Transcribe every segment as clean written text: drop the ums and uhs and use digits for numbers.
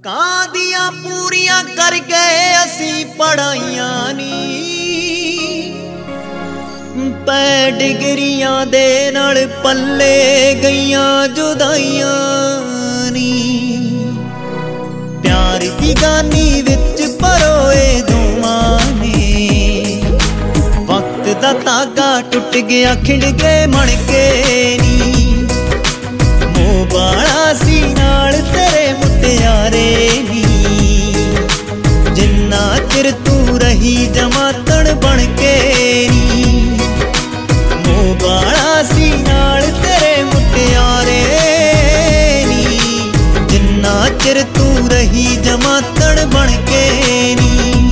कादियां पूरियां कर गए असी पढ़ाइयां नी पै डिगरियां दे नाल पल्ले गईयां जुदाइयां नी प्यार दी गानी विच परोए दोवां ने वक्त दा धागा टुट गया खिंड गए मणके नी मोह बाला सी नाल तेरे मुटियारे नी जिन्ना चिर तू रही जमातड़ बन के नी मोह बाला सी नाल तेरे मुटियारे नी जिन्ना चिर तू रही जमातड़ बन के नी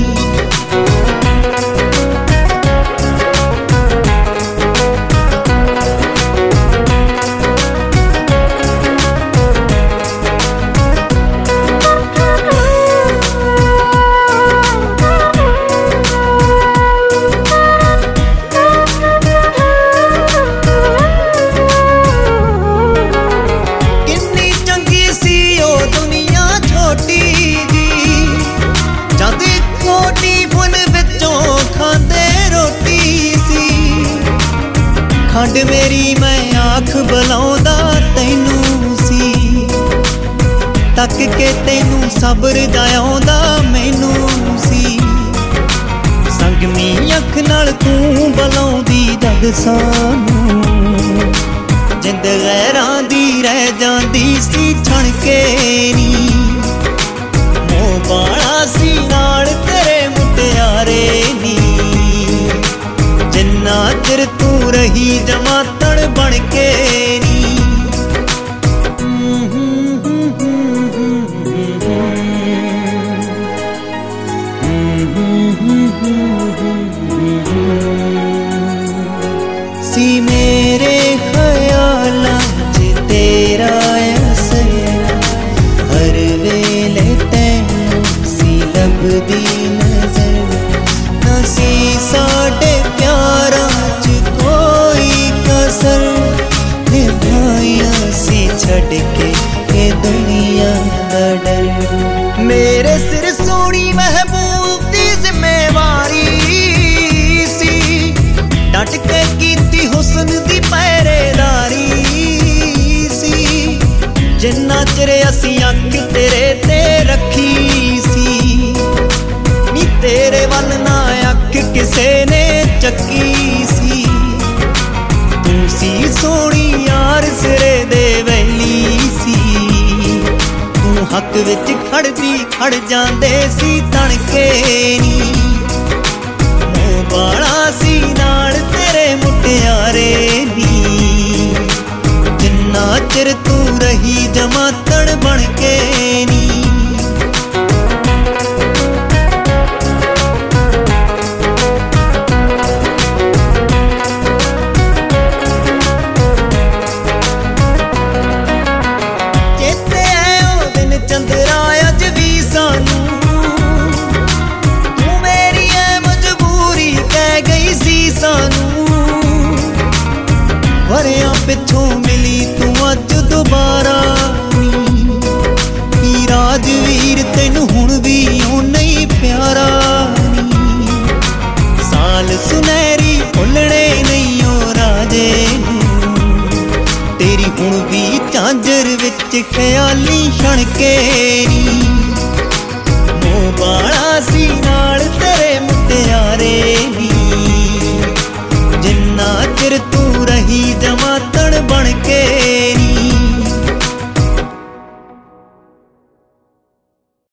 खंड मेरी मैं आँख बलाउंदा तैनू सी तक के तैनू सब्र जाउंदा मैनू सी संगमी अख नाल तू बलाउंदी जग सानू जिंद गैरां दी रह जांदी सी छण के नी मोह बाला सी नाल तेरे मुटियारे नी जिन्ना चिर तू रही जमातड़ बन के नी सी मेरे ख्यालां च तेरा असर हर वेले तैनू सी लभदी नजर ना सी साडे प्यारां छड़ के दुनिया दा डर मेरे सिर सोनी महबूब दी जिम्मेवारी सी डट के कीती हुस्न दी पहरेदारी सी जिन्ना चिर असी अख तेरे ते रखी सी नी तेरे वल ना अख किसे ने चक्की सी तू सी सोनी यार सिरे दे हक विच खड़ जांदे सी तणके नी मोह बाला सी नाल तेरे मुटियारे नी जिन्ना चिर तू रही जमातड़ बन के नी वरियां पिछों मिली तू अज दोबारा नी राजवीर तेनू हुण भी ओना ही प्यारा नी साल सुनहरी भुलने नहीं ओ राजे तेरी हुण भी झांजर विच ख्याली छणके नी मोह बाला सी नाल तेरे मुटियारे नी जिन्ना चिर